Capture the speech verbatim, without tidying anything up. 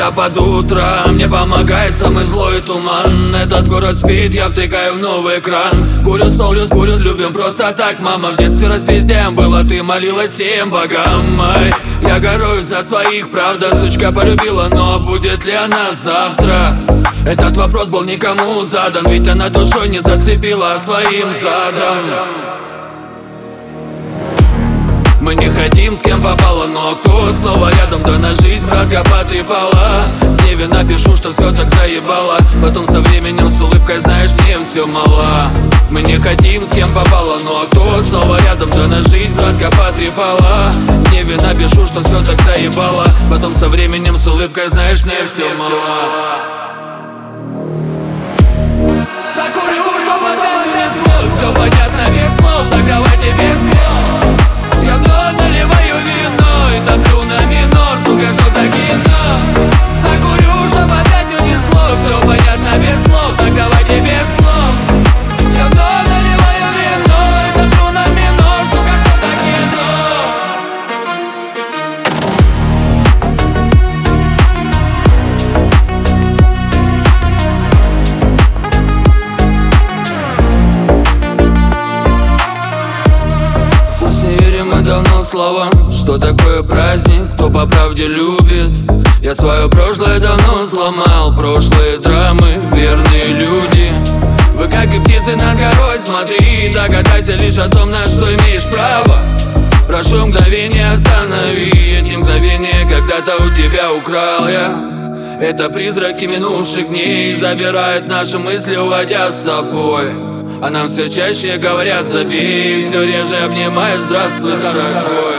Когда под утро мне помогает самый злой туман. Этот город спит, я втыкаю в новый экран. Курю, снорю, курю, любим просто так, мама. В детстве распиздем было, ты молилась всем богам. Ай, я горюю за своих, правда, сучка полюбила, но будет ли она завтра? Этот вопрос был никому задан, ведь она душой не зацепила своим задом. Мы не хотим, с кем попало, но кто снова рядом? Да на жизнь, братка, потрепала. В гневе напишу, что все так заебало. Потом со временем с улыбкой, знаешь, мне все мало. Мы не хотим, с кем попало, но кто снова рядом? Да на жизнь, братка, потрепала. В гневе напишу, что все так заебало. Потом со временем с улыбкой, знаешь, мне все мало. Закурю, чтоб опять унесло. Все понятно без слов, так давайте без слов. Я вновь наливаю вино и топлю на минор, сука, что за кино? Закурю, чтоб опять унесло. Все понятно без слов, так давайте без слов. Я вновь наливаю вино и топлю на минор, сука, что за кино? Мы давно словам, что такое праздник, кто по правде любит. Я свое прошлое давно сломал, прошлые драмы, верные люди. Вы как и птицы над горой, смотри, догадайся лишь о том, на что имеешь право. Прошу мгновение, останови эти мгновения, когда-то у тебя украл я. Это призраки минувших дней забирают наши мысли, уводя с тобой. А нам все чаще говорят забей, все реже обнимают, здравствуй, дорогой.